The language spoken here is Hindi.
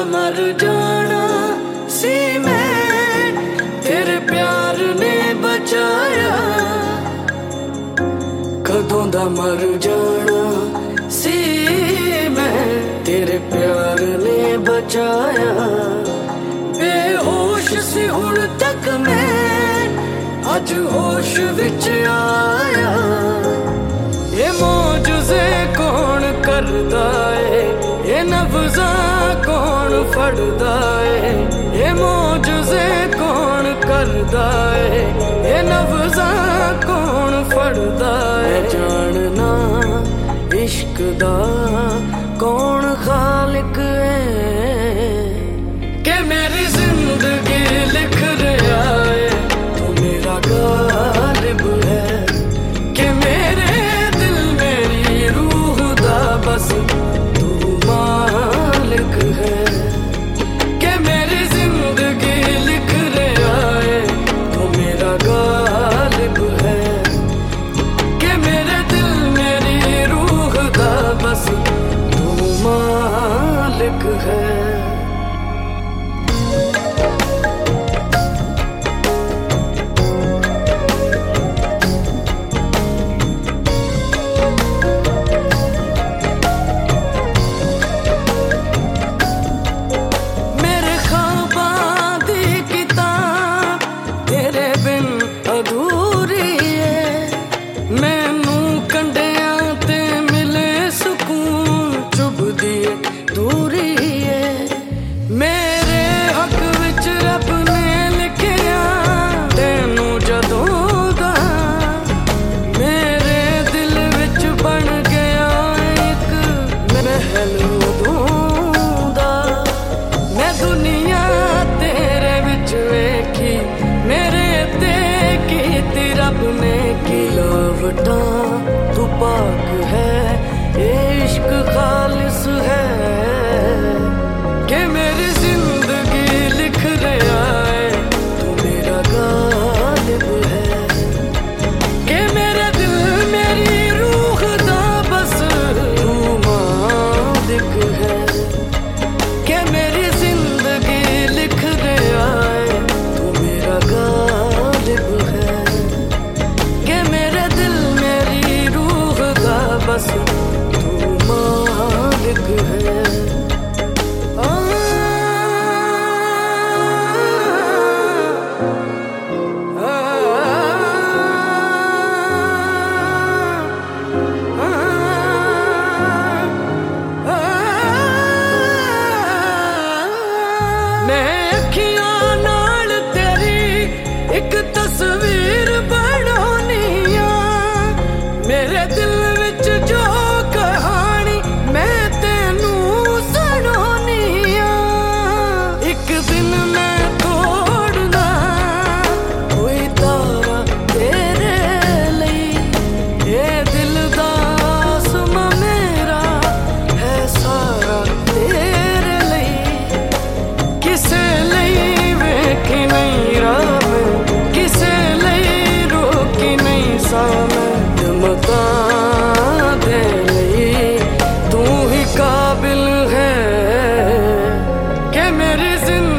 मर जाना सी मैं, तेरे प्यार ने बचाया। कदों दा मर जाना सी मैं, तेरे प्यार ने बचाया। बेहोश सी हुण तक मैं, अज होश विच आया। ये मौजूज़े कौन करदा है, ये नब्ज़ा कौन फड़दा है। ये मौजूज़े कौन करदा है, ये नब्ज़ा कौन फड़दा है। जानना इश्क दा कौन खालिक है, कि मेरी जिंदगी लिख रहा है तो मेरा गालिब है। कि मेरे दिल मेरी रूह दा बस तू मालिक है। कि मेरी जिंदगी लिख रहा है तो मेरा गालिब है। कि मेरे दिल मेरी रूह दा बस तू मालिक है। तू पाक है, इश्क खालिस है। कि मेरी जिंदगी लिख रहा है तू मेरा गालिब है। कि मेरे दिल मेरी रूह दा बस तू मालिक है। कि मेरी जिंदगी लिख रहा है तू मेरा गालिब है। कि मेरे दिल मेरी रूह दा बस तू मालिक है। मैं अखियां नाल तेरी एक तस्वीर बनानी आ। मेरे दिल विच जो कहानी मैं तेनू सुनानी आ। एक दिन मैं तोड़ना कोई तारा तेरे लई, ये दिल दा आसमां मेरा है सारा तेरे लई। किसे लई वेखी नहीं राह में, किसे लई रोकी नहीं सामने। मता दे लई तू ही काबिल है। कि मेरी जिंदगी